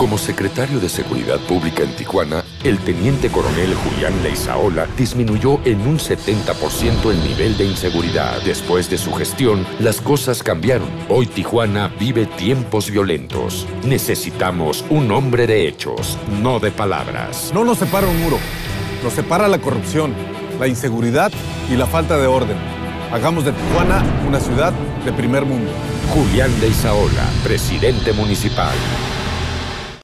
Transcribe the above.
Como secretario de Seguridad Pública en Tijuana, el teniente coronel Julián Leizaola disminuyó en un 70% el nivel de inseguridad. Después de su gestión, las cosas cambiaron. Hoy Tijuana vive tiempos violentos. Necesitamos un hombre de hechos, no de palabras. No nos separa un muro. Nos separa la corrupción, la inseguridad y la falta de orden. Hagamos de Tijuana una ciudad de primer mundo. Julián Leizaola, presidente municipal.